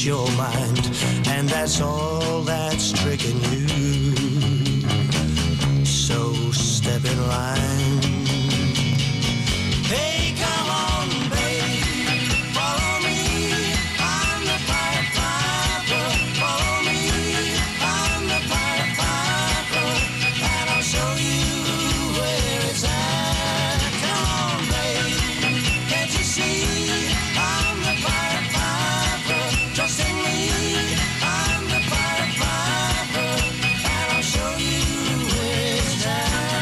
your mind, and that's all that's tricking you. So step in line. Hey, come on, babe, follow me. I'm the Pied Piper. Follow me. I'm the Pied Piper, and I'll show you where it's at. Come on, babe, can't you see? I'm the Pied Piper. Trust in me. I'm the Pied Piper, and I'll show you where it's at.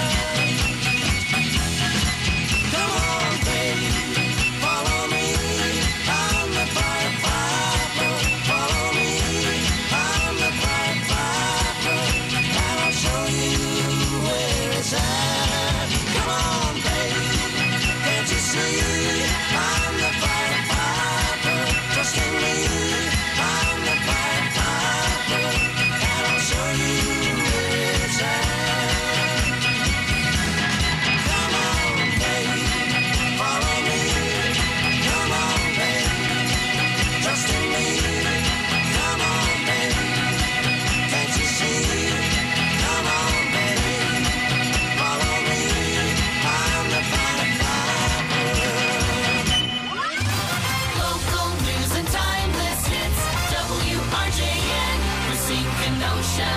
Come on, babe, follow me. I'm the Pied Piper. Follow me. I'm the Pied Piper, and I'll show you where it's at. Come on, babe, can't you see? I'm the Pied Piper. Trust in me. I'm the Pied Piper, and I'll show you where it's at. Come on, babe, follow me. Come on, babe, trust in me. Come on, babe, can't you see? Come on, babe, follow me. I'm the Pied Piper. Local news and timeless hits. WRJN, Racine, Kenosha.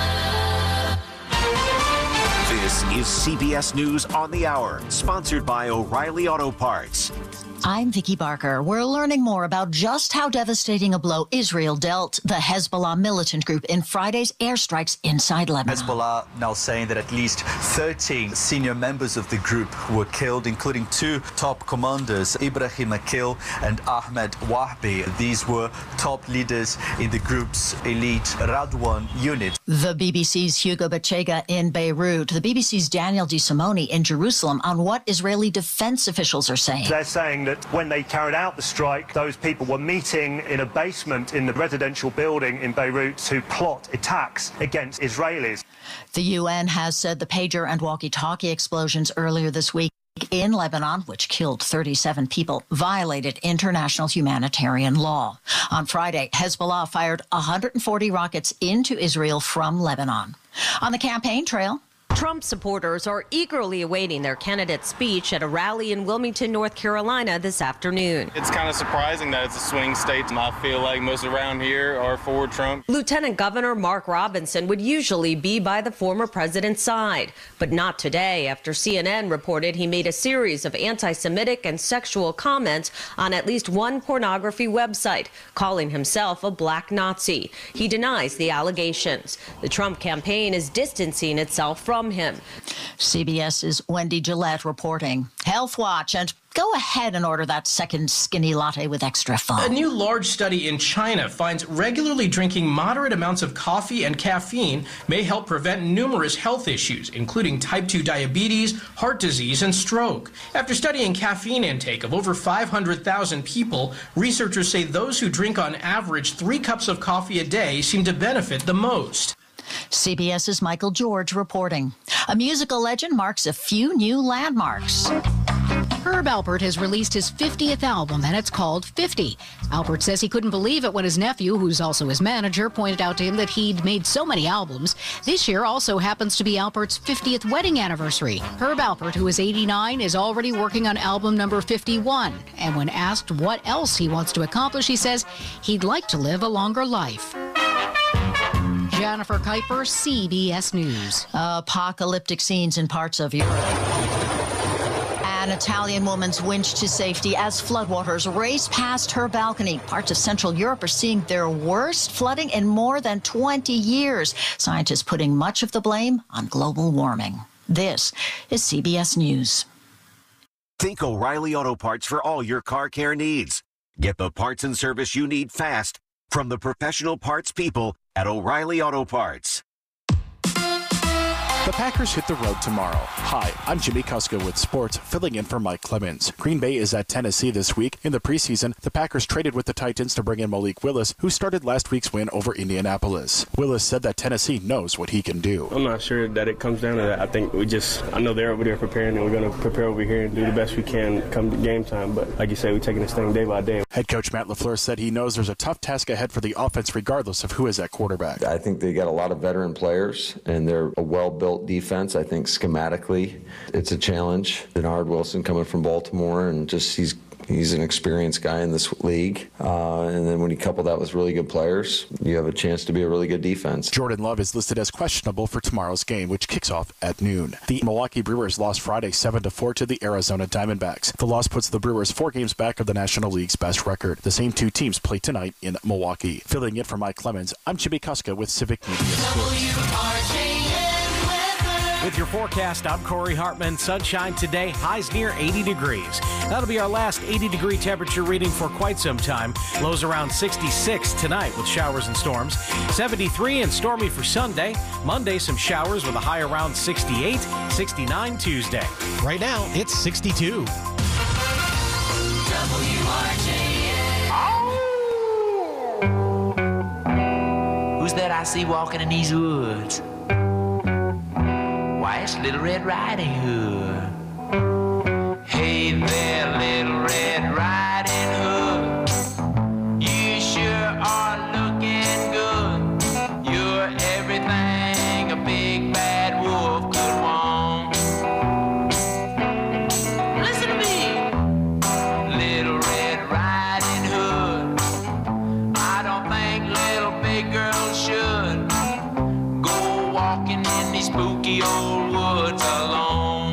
This is CBS News on the Hour, sponsored by O'Reilly Auto Parts. I'm Vicki Barker. We're learning more about just how devastating a blow Israel dealt the Hezbollah militant group in Friday's airstrikes inside Lebanon. Hezbollah now saying that at least 13 senior members of the group were killed, including 2 top commanders, Ibrahim Akil and Ahmed Wahbi. These were top leaders in the group's elite Radwan unit. The BBC's Hugo Bachega in Beirut, the BBC's Daniel DeSimone in Jerusalem on what Israeli defense officials are saying. They're saying that when they carried out the strike, those people were meeting in a basement in the residential building in Beirut to plot attacks against Israelis. The UN has said the pager and walkie-talkie explosions earlier this week in Lebanon, which killed 37 people, violated international humanitarian law. On Friday, Hezbollah fired 140 rockets into Israel from Lebanon. On the campaign trail, Trump supporters are eagerly awaiting their candidate's speech at a rally in Wilmington, North Carolina this afternoon. It's kind of surprising that it's a swing state, and I feel like most around here are for Trump. Lieutenant Governor Mark Robinson would usually be by the former president's side, but not today after CNN reported he made a series of anti-Semitic and sexual comments on at least one pornography website, calling himself a black Nazi. He denies the allegations. The Trump campaign is distancing itself from him. CBS's Wendy Gillette reporting. Health Watch, and go ahead and order that second skinny latte with extra foam. A new large study in China finds regularly drinking moderate amounts of coffee and caffeine may help prevent numerous health issues, including type 2 diabetes, heart disease, and stroke. After studying caffeine intake of over 500,000 people, researchers say those who drink on average 3 cups of coffee a day seem to benefit the most. CBS's Michael George reporting. A musical legend marks a few new landmarks. Herb Alpert has released his 50th album, and it's called 50. Alpert says he couldn't believe it when his nephew, who's also his manager, pointed out to him that he'd made so many albums. This year also happens to be Alpert's 50th wedding anniversary. Herb Alpert, who is 89, is already working on album number 51. And when asked what else he wants to accomplish, he says he'd like to live a longer life. Jennifer Kuiper, CBS News. Apocalyptic scenes in parts of Europe. An Italian woman's winched to safety as floodwaters race past her balcony. Parts of Central Europe are seeing their worst flooding in more than 20 years. Scientists putting much of the blame on global warming. This is CBS News. Think O'Reilly Auto Parts for all your car care needs. Get the parts and service you need fast from the professional parts people at O'Reilly Auto Parts. The Packers hit the road tomorrow. Hi, I'm Jimmy Kuska with sports, filling in for Mike Clemens. Green Bay is at Tennessee this week. In the preseason, the Packers traded with the Titans to bring in Malik Willis, who started last week's win over Indianapolis. Willis said that Tennessee knows what he can do. I'm not sure that it comes down to that. I think I know they're over there preparing, and we're going to prepare over here and do the best we can come to game time. But like you say, we're taking this thing day by day. Head coach Matt LaFleur said he knows there's a tough task ahead for the offense regardless of who is at quarterback. I think they got a lot of veteran players, and they're a well-built defense. I think schematically it's a challenge. Bernard Wilson coming from Baltimore, and just he's an experienced guy in this league. And then when you couple that with really good players, you have a chance to be a really good defense. Jordan Love is listed as questionable for tomorrow's game, which kicks off at noon. The Milwaukee Brewers lost Friday 7-4 to the Arizona Diamondbacks. The loss puts the Brewers 4 games back of the National League's best record. The same two teams play tonight in Milwaukee. Filling in for Mike Clemens, I'm Jimmy Kuska with Civic Media Sports. With your forecast, I'm Corey Hartman. Sunshine today, highs near 80 degrees. That'll be our last 80-degree temperature reading for quite some time. Lows around 66 tonight with showers and storms. 73 and stormy for Sunday. Monday, some showers with a high around 68. 69 Tuesday. Right now, it's 62. Who's that I see walking in these woods? Why, it's Little Red Riding Hood. Hey there, Little Red Riding Hood. You sure are looking good. You're everything a big bad wolf could want. Listen to me, Little Red Riding Hood. I don't think little big girls should go walking in these spooky old woods alone.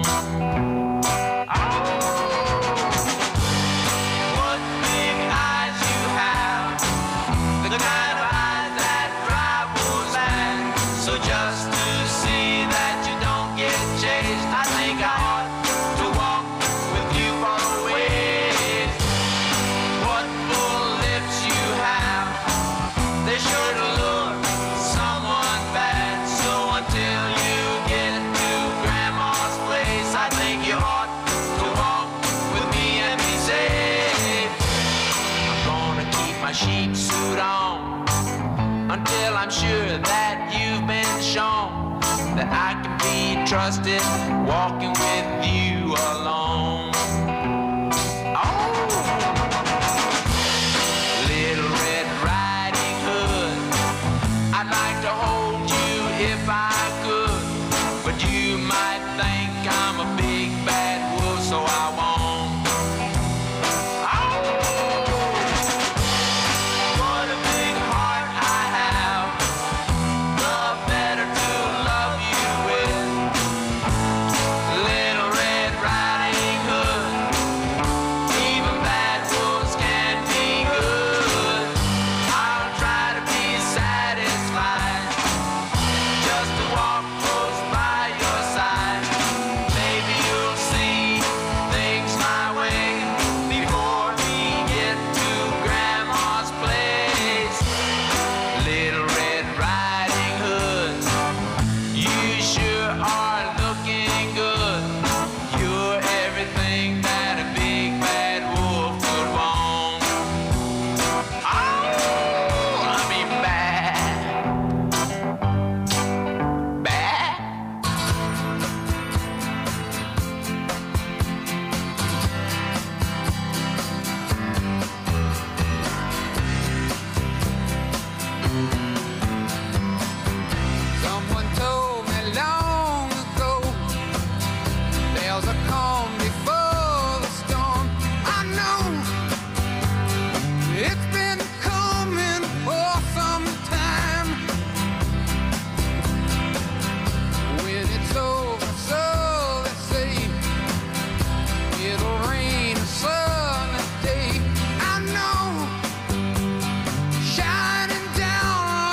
What big eyes you have, the kind of eyes that drive wolves mad. So just to see that you don't get chased, I think I ought to walk with you for a ways. What full lips you have, they sure to look someone bad. So until you get to Grandma's place, I think you ought to walk with me and be safe. I'm gonna keep my sheep suit on until I'm sure that you've been shown that I can be trusted walking with you alone. Little Red Riding Hood, I'd like to hold you if I could, but you might think I'm a big bad wolf, so I won't. What a big heart I have, the better to love you with. Little Red Riding Hood, even bad wolves can be good. I'll try to be satisfied just to walk close by your side. Maybe you'll see things my way before we get to Grandma's place. Little Red Riding Hood, you sure are looking good. You're everything that a big bad wolf could want. Oh, I mean bad. Bad. Someone told me long ago there's a calm before the storm. I know it's been coming for some time. When it's over, so they say, it'll rain a sunny day. I know shining down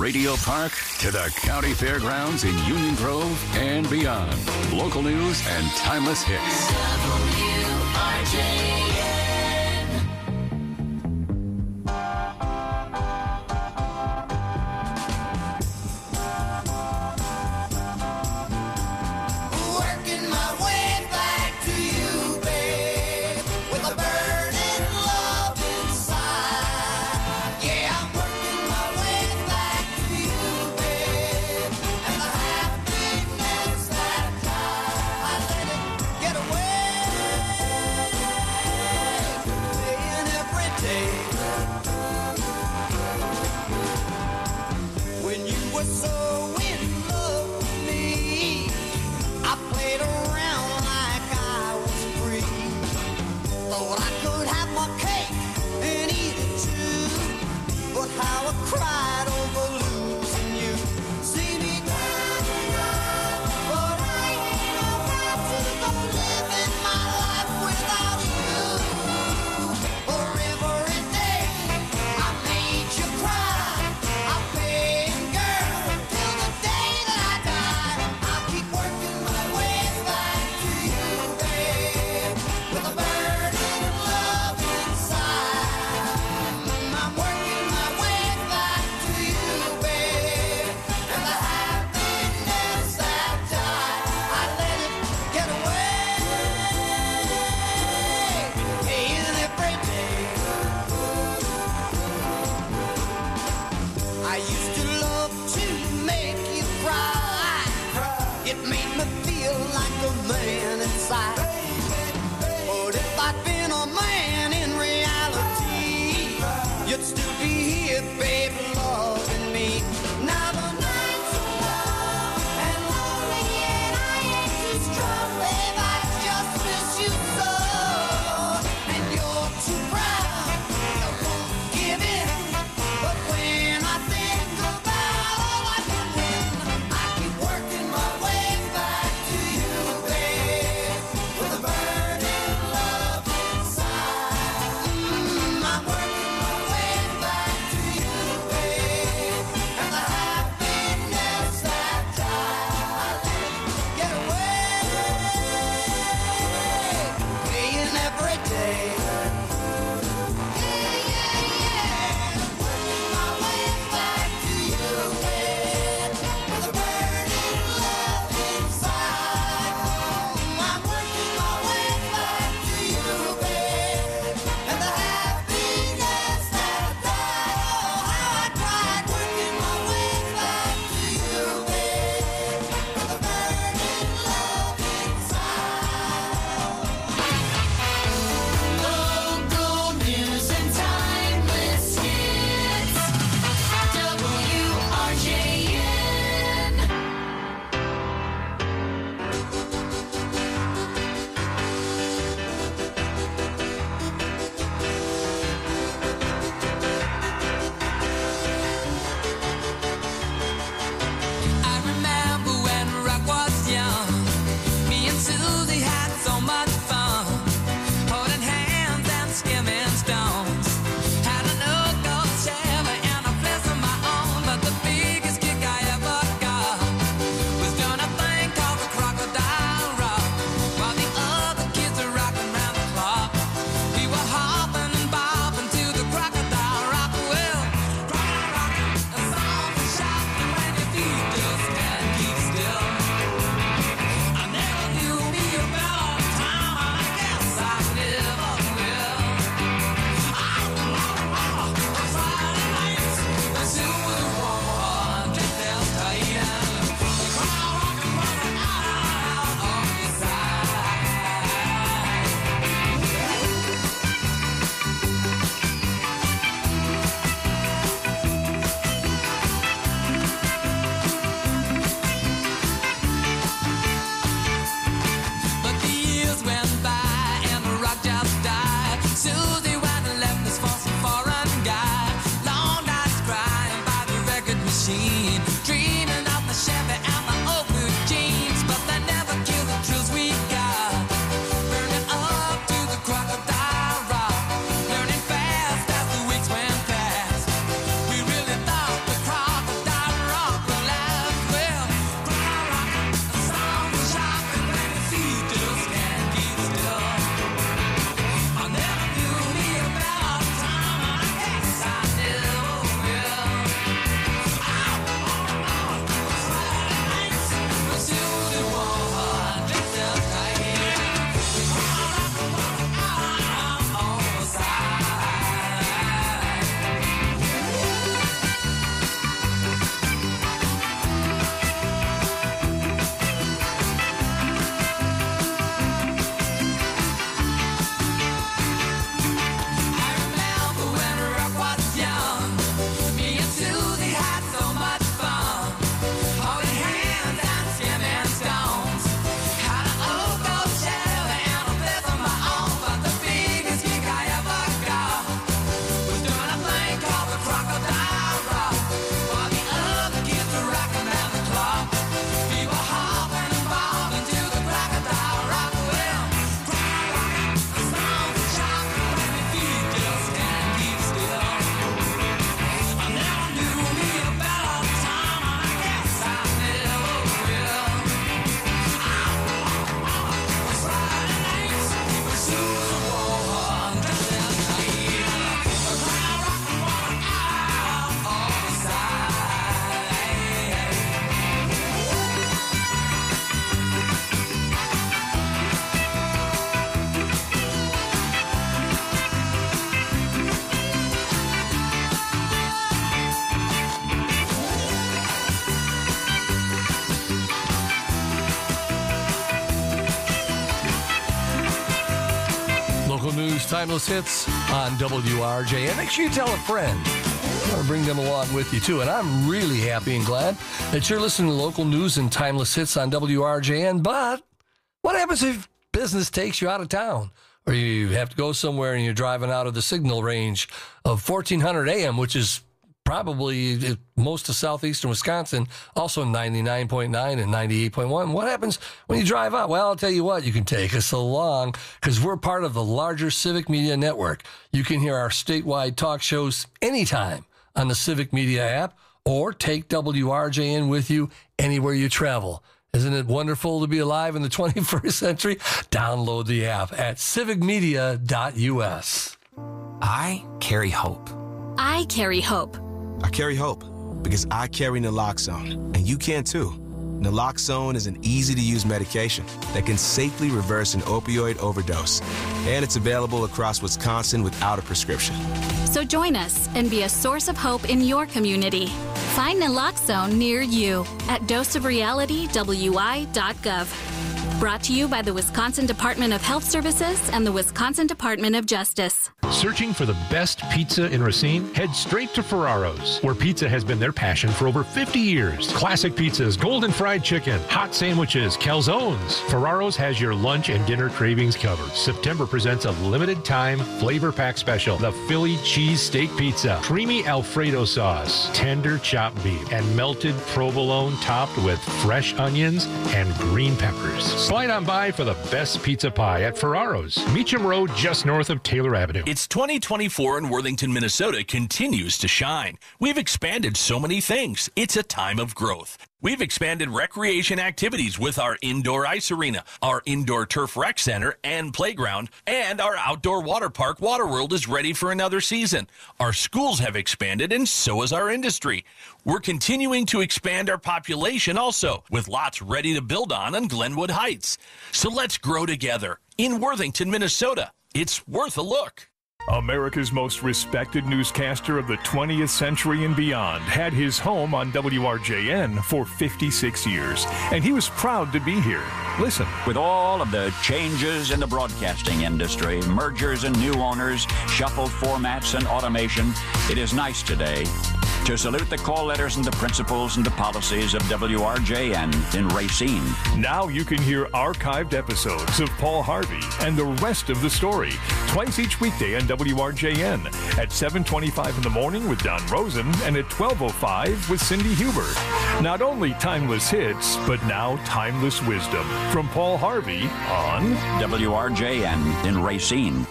Radio Park to the county fairgrounds in Union Grove and beyond. Local news and timeless hits. WRJN. Working my way back to you, babe, with a burning love inside. Yeah, I'm working my way back to you, babe, and the happiness that I let it get away. Playing every day. When you were so in love with me, I played around like I was free. Thought I could have my cake and eat it too. But how I cried over losing you. See me down and down, but I ain't about to go living my life without you. For every day I made you cry, I paid girl till the day that I die. I'll keep working my way back to you, babe, with a burning love inside. I'm working my way back to you, babe, and the happiness that died, I let it get away. Paying every day. I used to love to make you cry. It made me feel like a man inside. But if I'd been a man in reality, you'd still be here, babe, loving me. Now the nights are long and lonely, and I ain't too strong, babe. I just miss you so, and you're too proud, you won't give in. But when I think about all I can win, I keep working my way back to you, babe, Timeless Hits on WRJN. Make sure you tell a friend. Or bring them along with you, too. And I'm really happy and glad that you're listening to local news and Timeless Hits on WRJN. But what happens if business takes you out of town? Or you have to go somewhere and you're driving out of the signal range of 1400 AM, which is probably most of southeastern Wisconsin, also 99.9 and 98.1. What happens when you drive out? Well, I'll tell you what, you can take us along because we're part of the larger Civic Media Network. You can hear our statewide talk shows anytime on the Civic Media app or take WRJN with you anywhere you travel. Isn't it wonderful to be alive in the 21st century? Download the app at civicmedia.us. I carry hope. I carry hope. I carry hope because I carry naloxone, and you can too. Naloxone is an easy-to-use medication that can safely reverse an opioid overdose, and it's available across Wisconsin without a prescription. So join us and be a source of hope in your community. Find naloxone near you at doseofrealitywi.gov. Brought to you by the Wisconsin Department of Health Services and the Wisconsin Department of Justice. Searching for the best pizza in Racine? Head straight to Ferraro's, where pizza has been their passion for over 50 years. Classic pizzas, golden fried chicken, hot sandwiches, calzones. Ferraro's has your lunch and dinner cravings covered. September presents a limited time flavor pack special, the Philly cheese steak pizza, creamy Alfredo sauce, tender chopped beef, and melted provolone topped with fresh onions and green peppers. Slide on by for the best pizza pie at Ferraro's, Meacham Road, just north of Taylor Avenue. It's 2024 and Worthington, Minnesota continues to shine. We've expanded so many things. It's a time of growth. We've expanded recreation activities with our indoor ice arena, our indoor turf rec center and playground, and our outdoor water park, Waterworld, is ready for another season. Our schools have expanded, and so has our industry. We're continuing to expand our population also, with lots ready to build on Glenwood Heights. So let's grow together in Worthington, Minnesota. It's worth a look. America's most respected newscaster of the 20th century and beyond had his home on WRJN for 56 years, and he was proud to be here. Listen. With all of the changes in the broadcasting industry, mergers and new owners, shuffled formats and automation, it is nice today to salute the call letters and the principles and the policies of WRJN in Racine. Now you can hear archived episodes of Paul Harvey and the rest of the story twice each weekday on WRJN at 7:25 in the morning with Don Rosen and at 12:05 with Cindy Huber. Not only timeless hits, but now timeless wisdom from Paul Harvey on WRJN in Racine.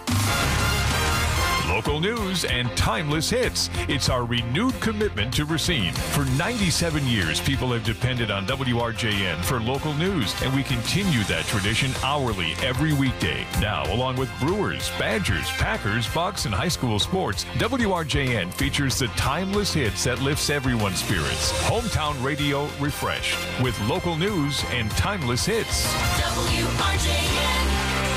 Local news and timeless hits. It's our renewed commitment to Racine. For 97 years, people have depended on WRJN for local news, and we continue that tradition hourly every weekday. Now, along with Brewers, Badgers, Packers, Bucks, and high school sports, WRJN features the timeless hits that lifts everyone's spirits. Hometown radio refreshed with local news and timeless hits. WRJN.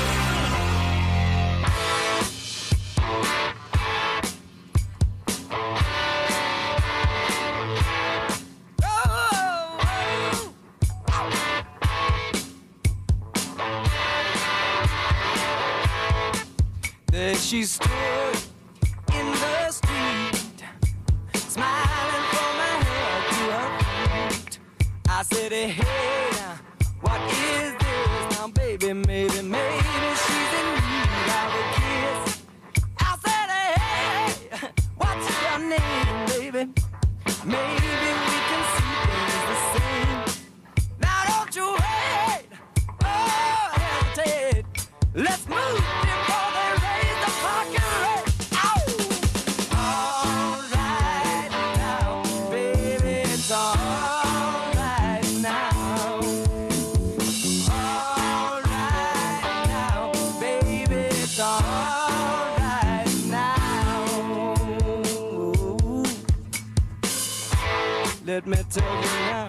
There she stood in the street, smiling from her head to her feet. I said, hey, what is this? Now, baby, maybe she's in need of a kiss. I said, hey, what's your name, baby? Maybe we can see things the same. Now, don't you wait, oh, hesitate. Let's move before they raise the parking rate. Ow! All right now, baby, it's all right now. All right now, baby, it's all right now. Let me tell you now.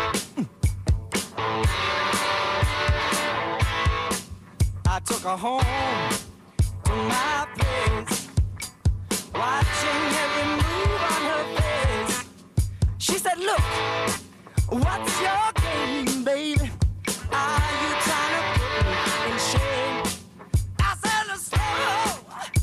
I took her home to my place, watching every move on her face. She said, look, what's your game, baby? Are you trying to put me in shame? I said, slow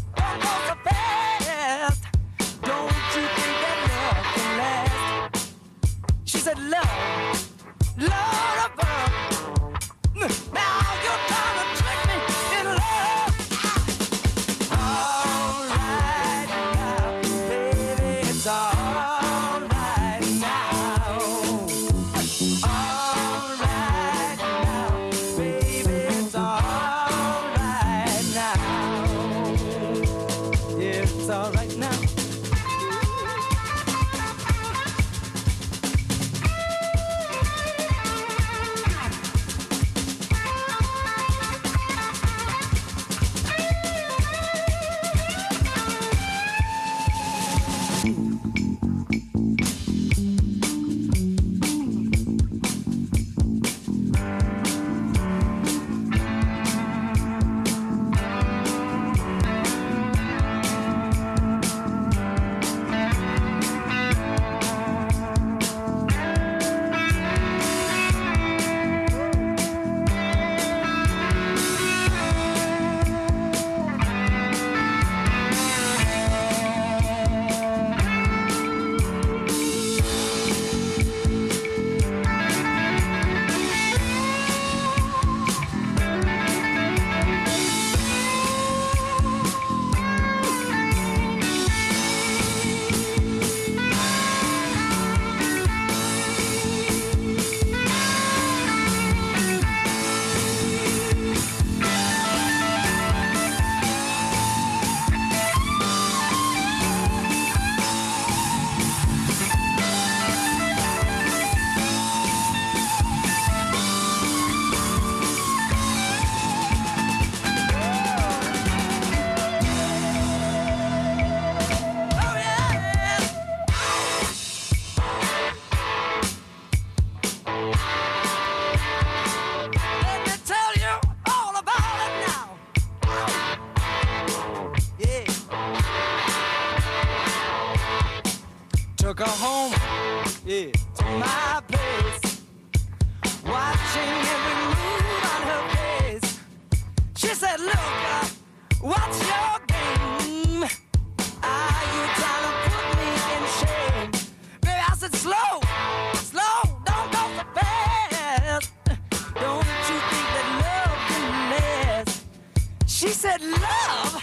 said, look, what's your game? Are you trying to put me in shame? Baby, I said, slow, don't go so fast. Don't you think that love can last? She said, love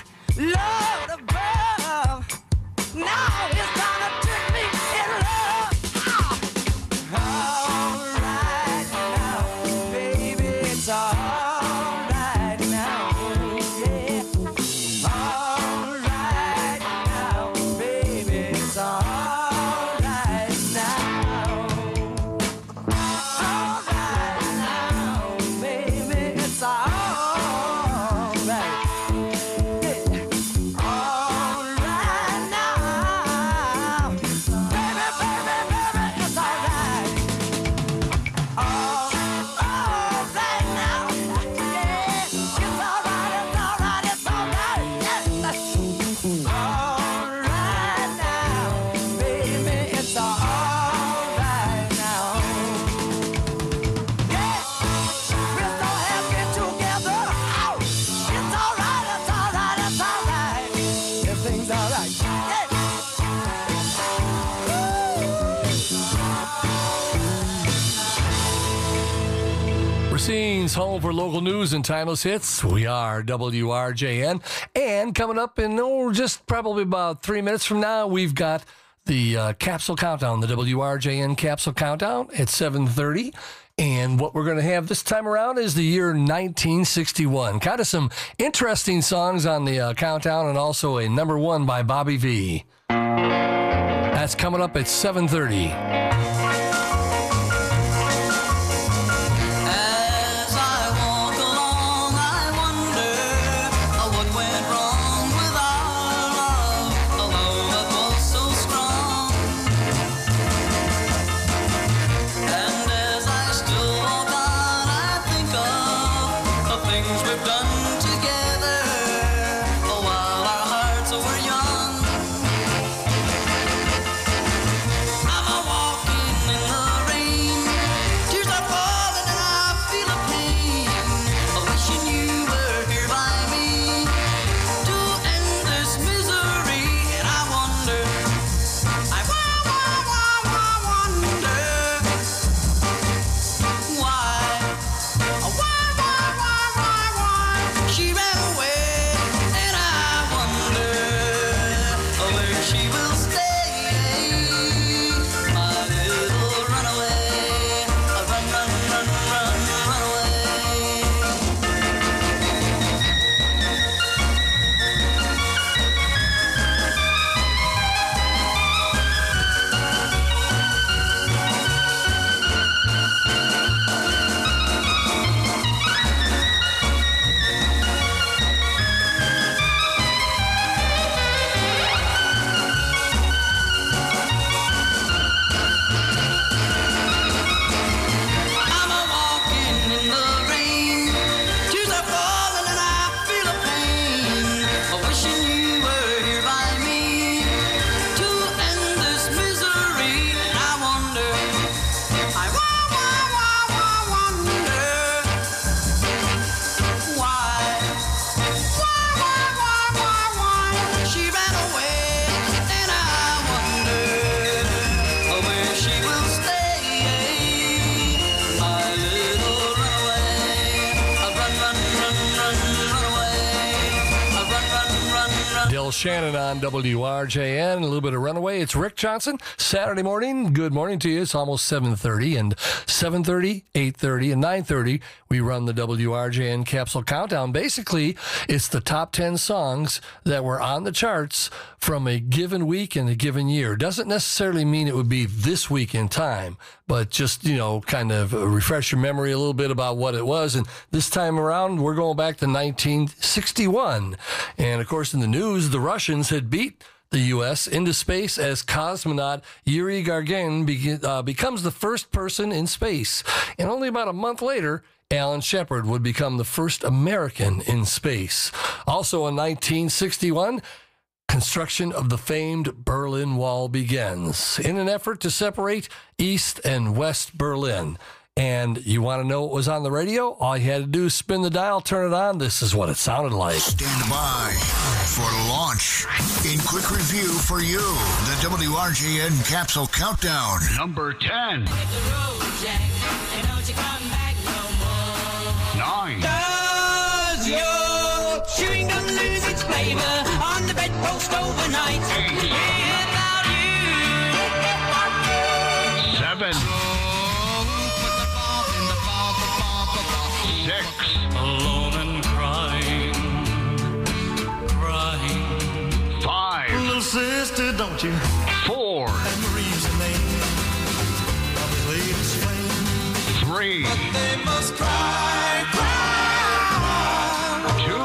above. Now it's time to trick me in love. All right now, baby, it's all right now, yeah. All right now, baby, it's all right now. All right now, baby, it's all right. All right now, baby, it's all right. All right now, yeah, it's all right, it's all right, it's all right, yes. All right now, baby, it's all right now. Yeah, we're so happy together. Oh, it's all right, it's all right, it's all right. Everything's all right. Yeah. Racine's home for local news and timeless hits. We are WRJN. And coming up in just probably about 3 minutes from now, we've got the Capsule Countdown, the WRJN Capsule Countdown at 7:30. And what we're going to have this time around is the year 1961. Kind of some interesting songs on the countdown, and also a number one by Bobby V. That's coming up at 7:30. As I walk along, I wonder what went wrong with our love, although it was so strong. And as I still walk on, I think of things we've done together while our hearts were young. I'm a walking in the rain, tears are falling and I feel a pain, wishing you were here by me to end this misery. And I wonder, I wonder why she ran away. And I wonder where she will stay, my little runaway. Run, run, run, run, run away. I'm a walking in the rain, tears are falling and I feel a pain, wishing you were here by me to end this misery. And I wonder, I wonder why she ran away. And I wonder where she will stay, my little runaway. Run, run, run, run, run away. Run, run, run, run. Dill Shannon on WRJN. A little bit of Runaway. It's Rick Johnson. Saturday morning. Good morning to you. It's almost 7:30. And 7:30, 8:30, and 9:30, we run the WRJN Capsule Countdown. Basically, it's the top 10 songs that were on the charts from a given week and a given year. Doesn't necessarily mean it would be this week in time, but just, kind of refresh your memory a little bit about what it was. And this time around, we're going back to 1961. And, of course, in the news, the Russians had beat the U.S. into space as cosmonaut Yuri Gagarin becomes the first person in space. And only about a month later, Alan Shepard would become the first American in space. Also in 1961, construction of the famed Berlin Wall begins in an effort to separate East and West Berlin. and you want to know what was on the radio? All you had to do is spin the dial, turn it on. This is what it sounded like. Stand by for launch. In quick review for you, the WRJN Capsule Countdown. Number 10. 9. Does your chewing gum lose its flavor on the bedpost overnight? Without you. 7. 6. Alone and crying. 5. Little sister, don't you? 4. Marie's the name of the latest flame. 3. But they must cry, cry. 2.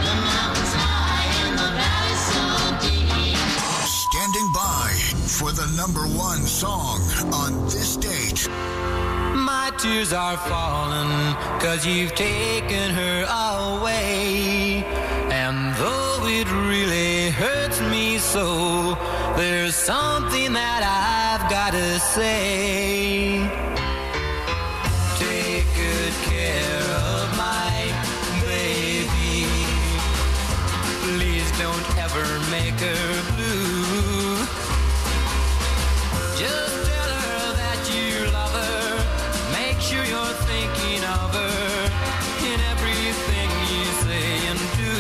Standing by for the number 1 song on this date. My tears are falling 'cause you've taken her away. And though it really hurts me so, there's something that I've got to say. Take good care of my baby. Please don't ever make her blue. Just tell her that you love her. Make sure you're thinking of her in everything you say and do.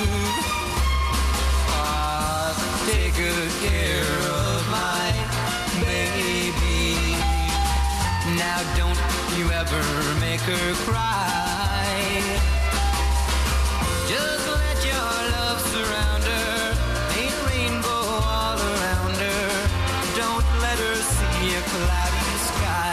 Take good care of my baby. Now don't you ever make her cry. Just let your love surround her. Paint a rainbow all around her. Don't let her see a cloudy sky.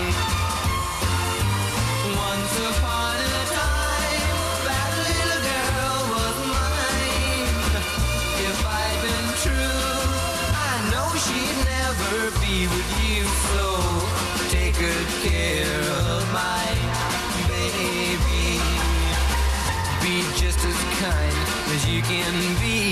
Once upon a time, that little girl was mine. If I'd been true, I know she'd never be with you. So take good care of my baby. Be just as kind as you can be.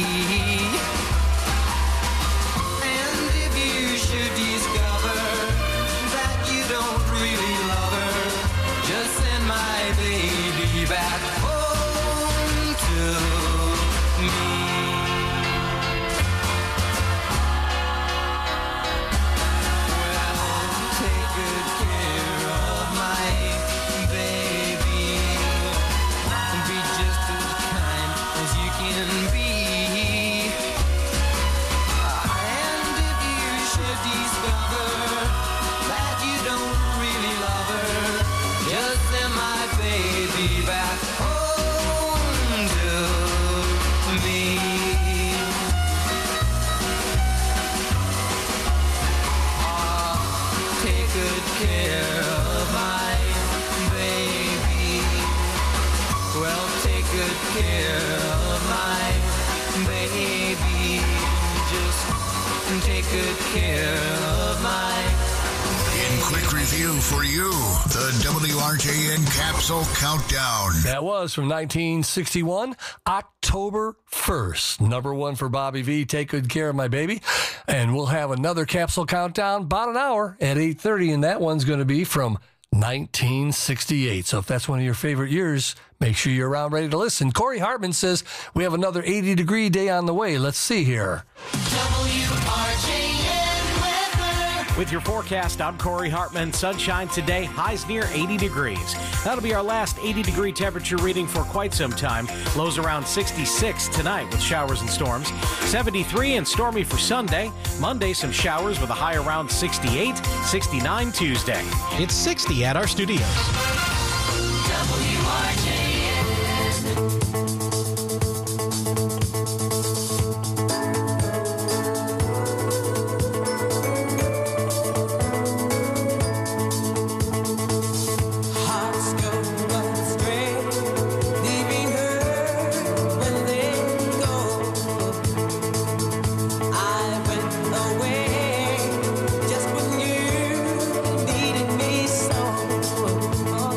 And if you should discover that you don't really love her, just send my baby back home to me. Well, take good care of my baby. Be just as kind as you can be. And if you should discover that you don't really love her, just send my baby back home to me. Take good care of my baby. Well, take good care of my baby. Just take good care of my In quick review for you, the WRJN Capsule Countdown. That was from 1961, October 1st. Number 1 for Bobby V, Take Good Care of My Baby. And we'll have another capsule countdown about an hour at 8:30, and that one's going to be from 1968. So if that's one of your favorite years, make sure you're around ready to listen. Corey Hartman says we have another 80-degree day on the way. Let's see here. With your forecast, I'm Corey Hartman. Sunshine today, highs near 80 degrees. That'll be our last 80-degree temperature reading for quite some time. Lows around 66 tonight with showers and storms. 73 and stormy for Sunday. Monday, some showers with a high around 68. 69 Tuesday. It's 60 at our studios. hearts go astray, leaving her when they go. I went away just when you needed me so. Oh,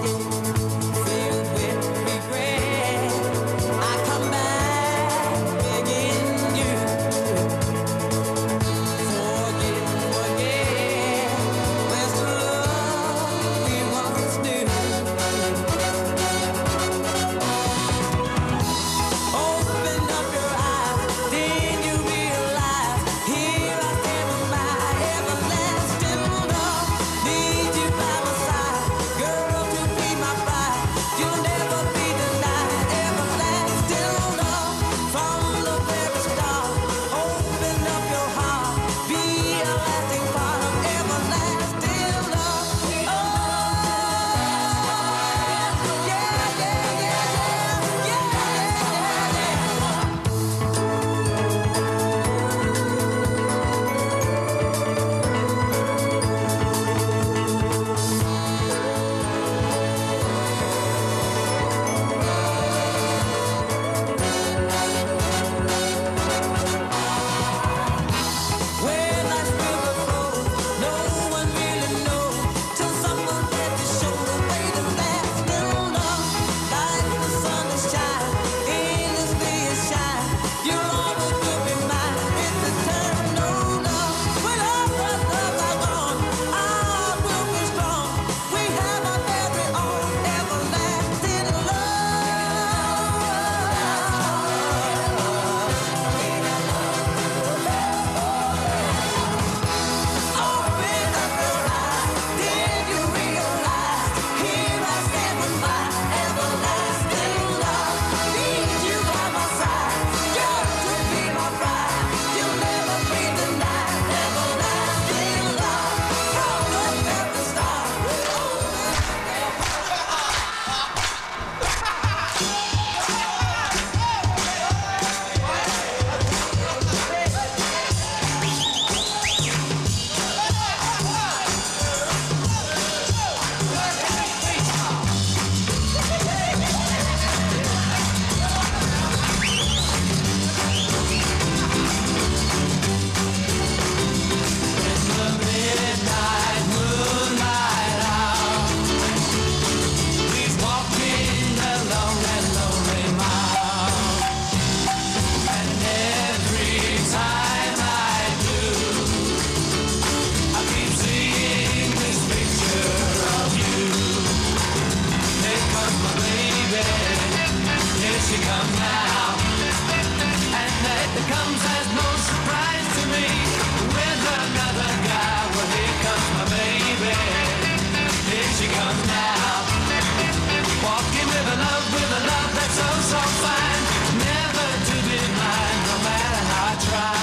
come now. And that comes as no surprise to me. With another guy, well, here comes my baby. Here she comes now. Walking with a love that's oh so fine. Never to be mine, no matter how I try.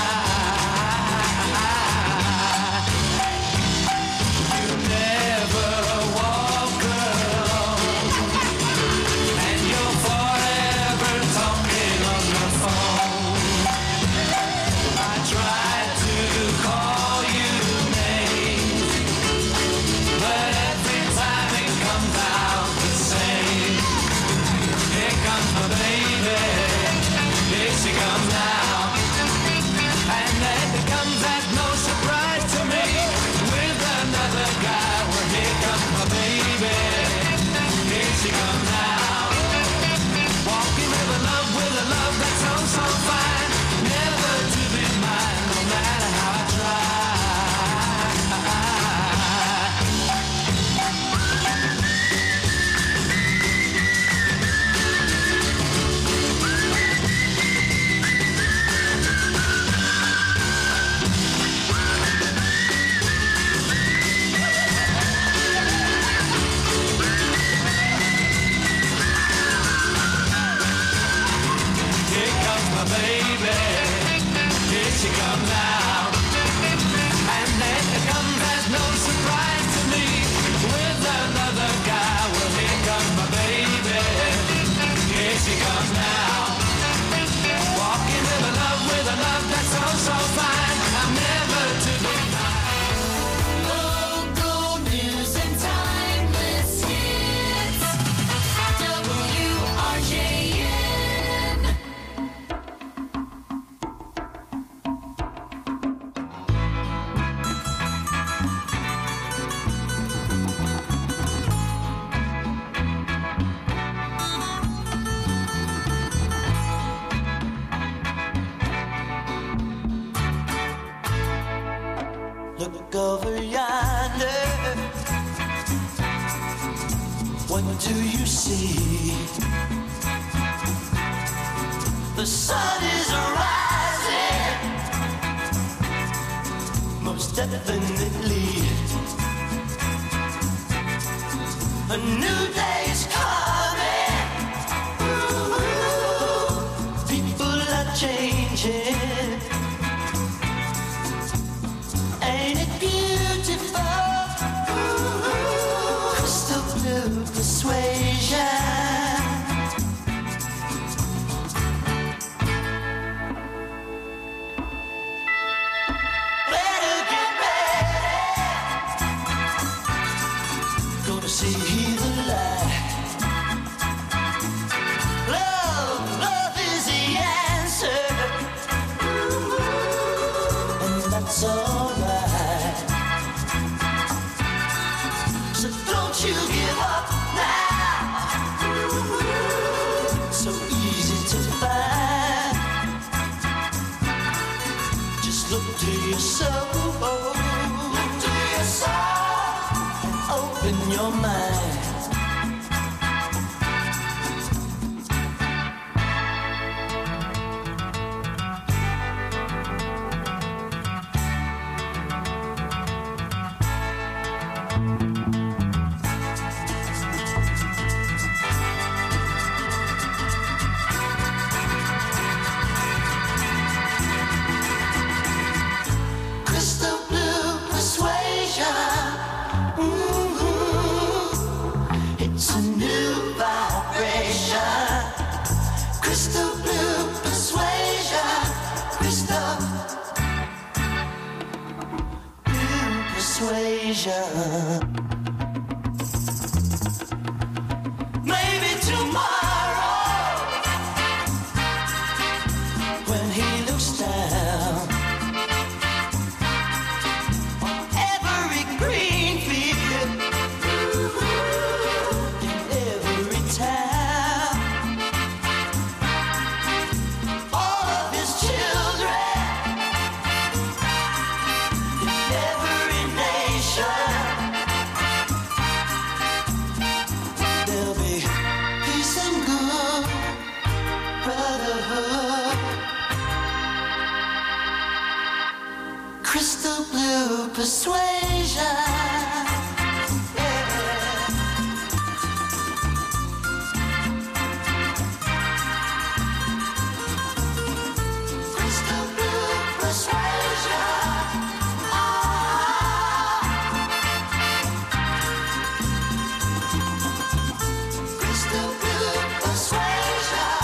You never walk alone, and you're forever talking on the phone. I tried to call you names, but every time it comes out the same. Here comes my baby, here she comes now. And that comes as no surprise to me. With another guy, well, here comes my baby, here she comes now. Walking with a love that's oh so fine. Never to be mine, no matter how I try. Here comes my baby, here she comes now. And then it comes as no surprise to me. With another guy, well, here comes my baby, here she comes now. Walking with a love that's oh so fine. I'm never to be Local news and timeless hits. WRJN. Look over yonder. What do you see? The sun is rising, most definitely. A new day's coming. Ooh, people are changing. Ain't it beautiful? Ooh, crystal blue persuasion. Better get ready. Gonna see the light. Love is the answer. Ooh, and that's alright. So don't you give up now. So easy to find. Just look to your soul. Look to your soul and open your mind. Crystal blue persuasion. Mm-hmm. It's a new vibration. Crystal blue persuasion. Crystal blue persuasion. Maybe tomorrow, when he looks down on every green field in every town, all of his children in every nation. persuasion. Crystal blue persuasion. Crystal blue persuasion.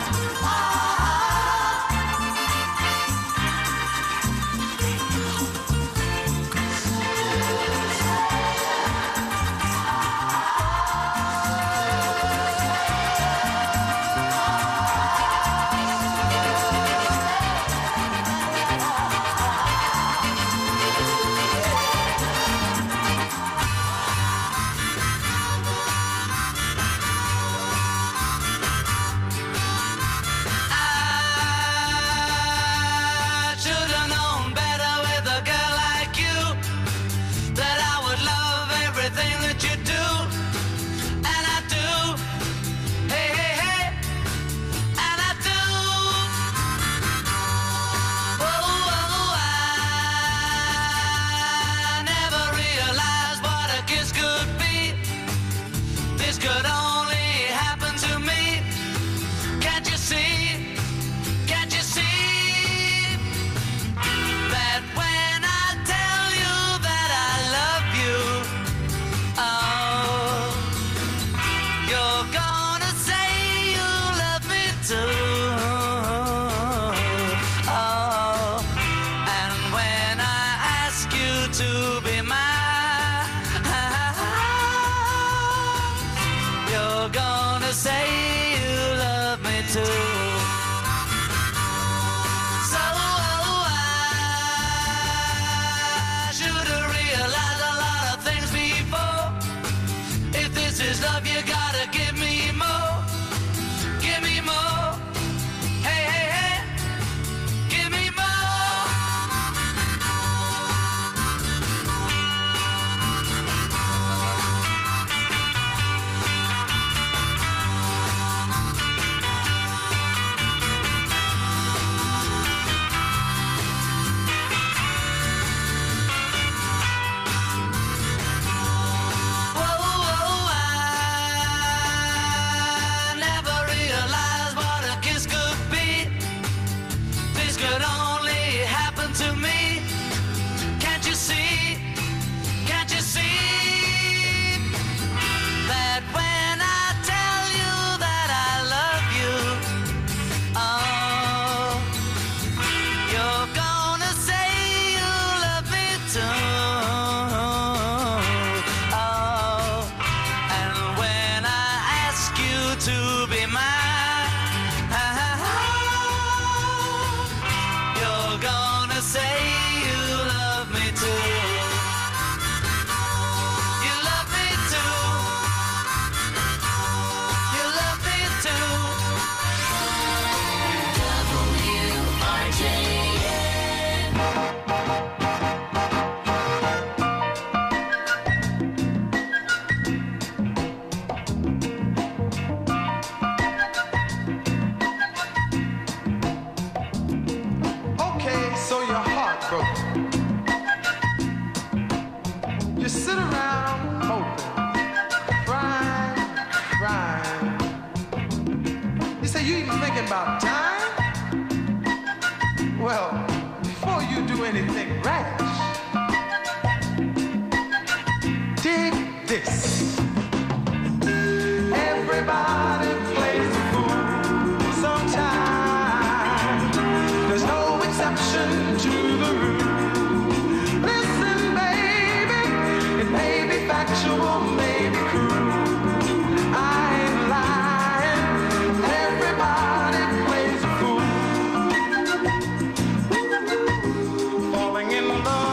I should've known better with a girl like you, that I would love everything that you do, and I do. Hey, hey, hey, and I do. Oh, I never realized what a kiss could be. This could only happen to me. Can't you see? Can't you see that when I tell you that I love you, oh, you're gonna say you love me too. Oh, and when I ask you to be mine, you're gonna say you love me too. So I should've realized a lot of things before. If this is love, you gotta give me more. Give me more. Hey, hey, hey. Give me more. I never realized what a kiss could be. This could only happen to me. Can't you see? Can't you see that when I tell you that I love you, oh, you're gonna say you love me too. Oh, and when I ask you to be mine, you're gonna say you love me too. You love me too. You love me too. Okay, so your heart broke. You sit around hoping, crying, crying. You say you even thinking about time? Well, before you do anything rash, dig this. Everybody plays the fool sometimes. There's no exception to the rule. Listen, baby, it may be factual, may be cruel. I ain't lying. Everybody plays a fool. Falling in love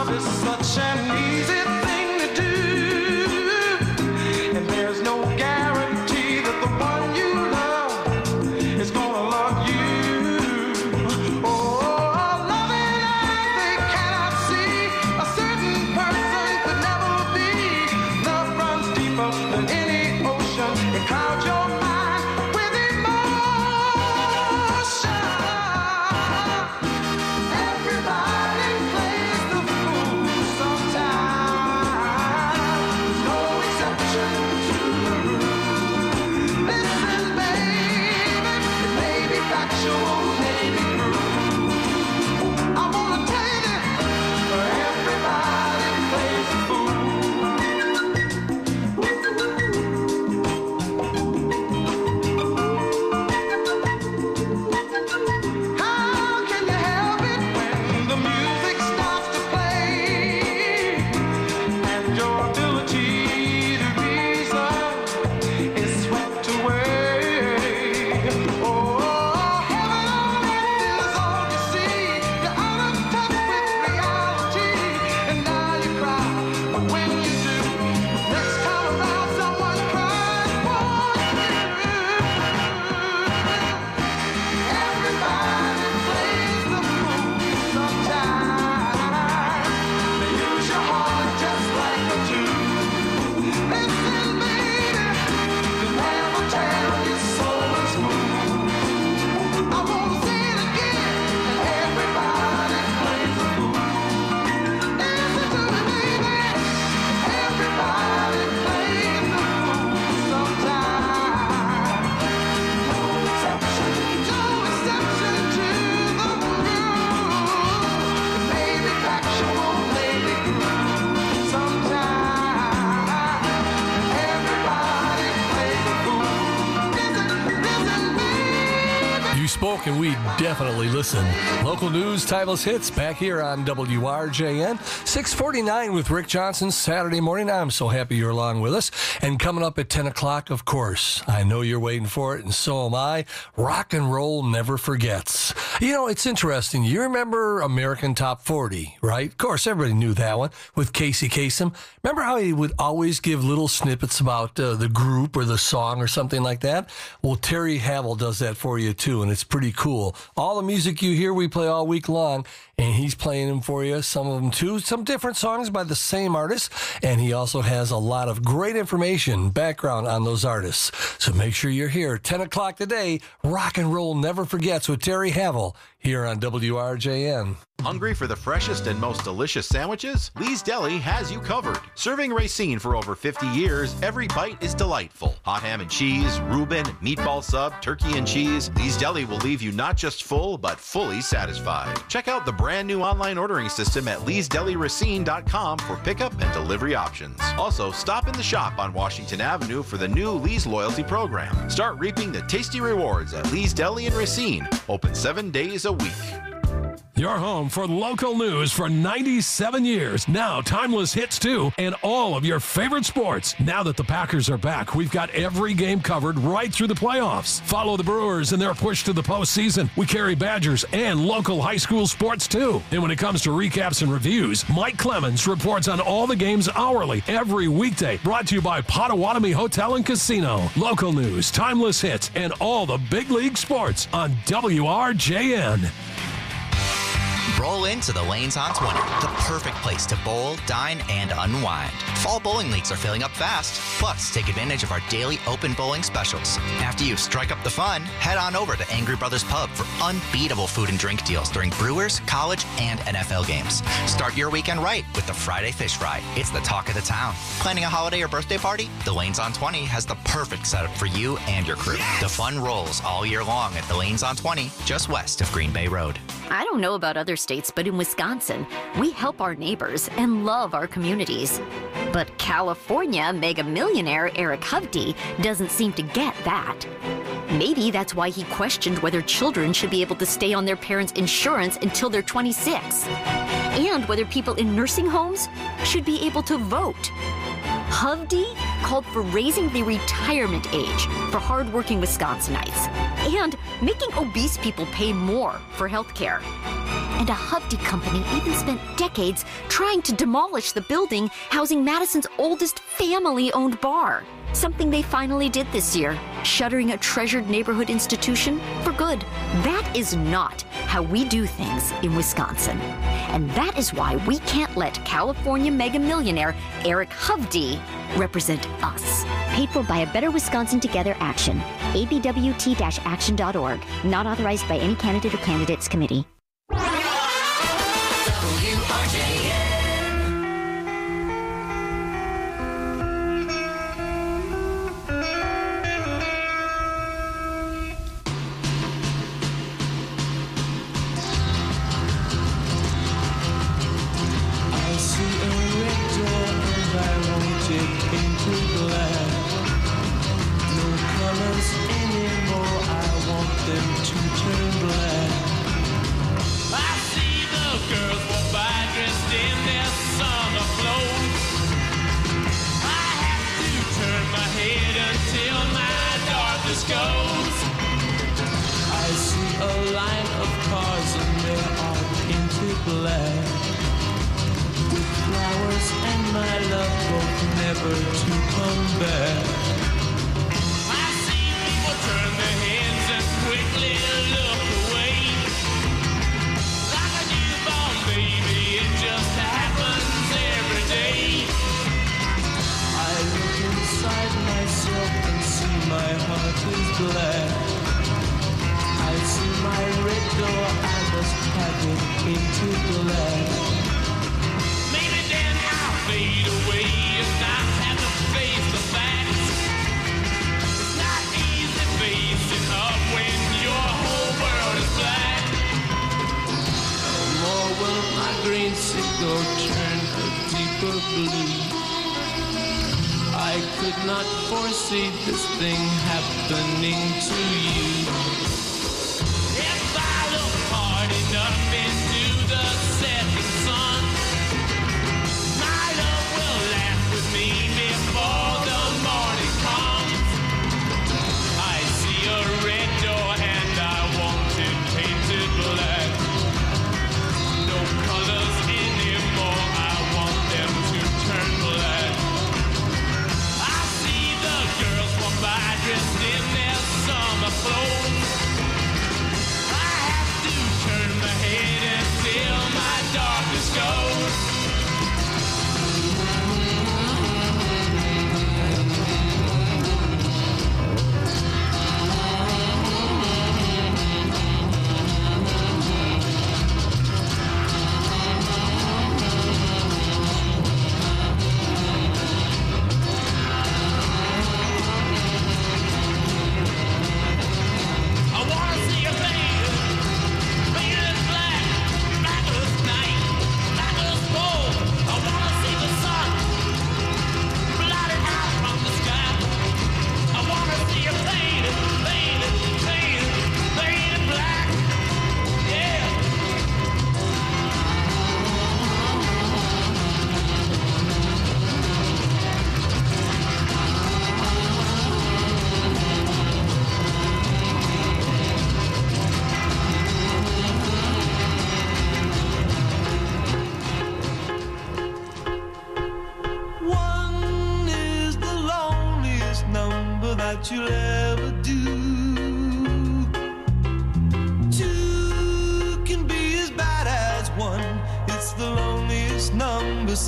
spoke and we definitely listened. Local news, timeless hits, back here on WRJN. 649 with Rick Johnson, Saturday morning. I'm so happy you're along with us. And coming up at 10 o'clock, of course, I know you're waiting for it, and so am I. Rock and roll never forgets. You know, it's interesting. You remember American Top 40, right? Of course, everybody knew that one with Casey Kasem. Remember how he would always give little snippets about the group or the song or something like that? Well, Terry Havel does that for you, too, and it's pretty cool. All the music you hear, we play all week long, and he's playing them for you, some of them, too. Some different songs by the same artist, and he also has a lot of great information, background on those artists. So make sure you're here. 10 o'clock today, Rock and Roll Never Forgets with Terry Havel here on WRJN. Hungry for the freshest and most delicious sandwiches? Lee's Deli has you covered. Serving Racine for over 50 years, every bite is delightful. Hot ham and cheese, Reuben, meatball sub, turkey and cheese. Lee's Deli will leave you not just full, but fully satisfied. Check out the brand new online ordering system at leesdeliracine.com for pickup and delivery options. Also, stop in the shop on Washington Avenue for the new Lee's Loyalty Program. Start reaping the tasty rewards at Lee's Deli in Racine. Open 7 days a week. Your home for local news for 97 years. Now, timeless hits too, and all of your favorite sports. Now that the Packers are back, we've got every game covered right through the playoffs. Follow the Brewers in their push to the postseason. We carry Badgers and local high school sports too. And when it comes to recaps and reviews, Mike Clemens reports on all the games hourly every weekday. Brought to you by Potawatomi Hotel and Casino. Local news, timeless hits, and all the big league sports on WRJN. Roll into the Lanes on 20, the perfect place to bowl, dine, and unwind. Fall bowling leagues are filling up fast. Plus, take advantage of our daily open bowling specials. After you strike up the fun, head on over to Angry Brothers Pub for unbeatable food and drink deals during Brewers, college, and NFL games. Start your weekend right with the Friday Fish Fry. It's the talk of the town. Planning a holiday or birthday party? The Lanes on 20 has the perfect setup for you and your crew. The fun rolls all year long at the Lanes on 20, just west of Green Bay Road. I don't know about other states, but in Wisconsin, we help our neighbors and love our communities. But California mega millionaire Eric Hovde doesn't seem to get that. Maybe that's why he questioned whether children should be able to stay on their parents' insurance until they're 26, and whether people in nursing homes should be able to vote. Hovde called for raising the retirement age for hardworking Wisconsinites and making obese people pay more for health care. And a Hovde company even spent decades trying to demolish the building housing Madison's oldest family-owned bar. Something they finally did this year, shuttering a treasured neighborhood institution for good. That is not how we do things in Wisconsin. And that is why we can't let California mega millionaire Eric Hovde represent us. Paid for by a Better Wisconsin Together Action. abwt-action.org. Not authorized by any candidate or candidates committee.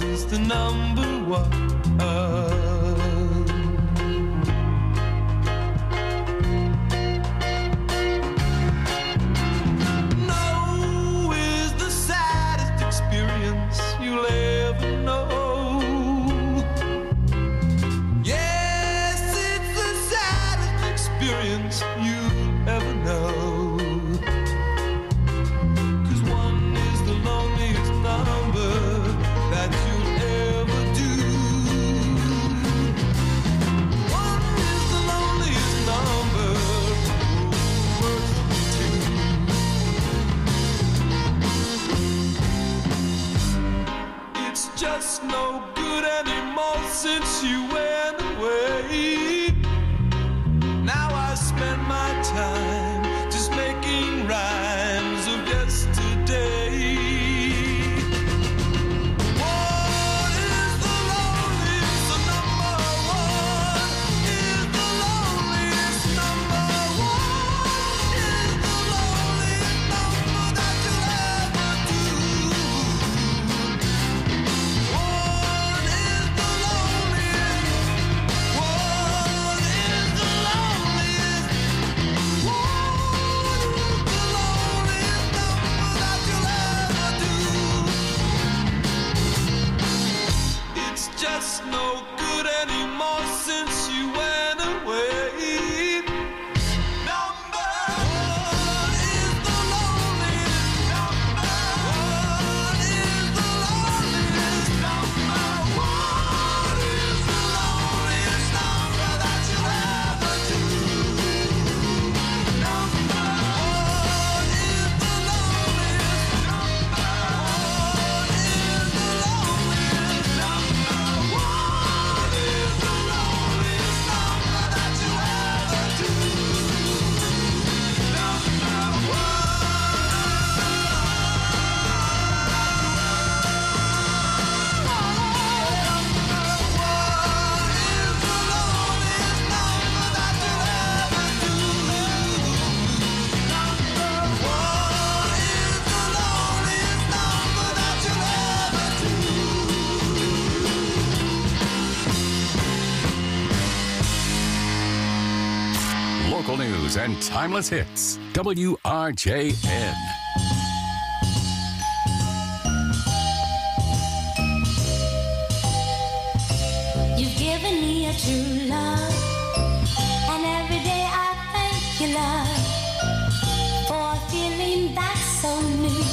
Yours is the number one. No is the saddest experience you'll ever know. Yes, it's the saddest experience you'll ever know. 'Cause one is the loneliest number that you'll ever do. One is the loneliest number, worse than two. It's just no good anymore since you went away. Now I spend my time just making rhymes of yesterday. What is the loneliest number? One is the loneliest number. One is the loneliest number that you'll ever do. One is the loneliest. One is the loneliest. One is the loneliest number that you'll ever do. It's just no good anymore since you went away. Number one is the loneliest number. One is the loneliest number. One is the loneliest number that you'll ever do. Number one is the loneliest number. One is the loneliest number. One is the loneliest number that you'll ever do. Local news and timeless hits. WRJN. You've given me a true love, and every day I thank you, love, for a feeling that's so new.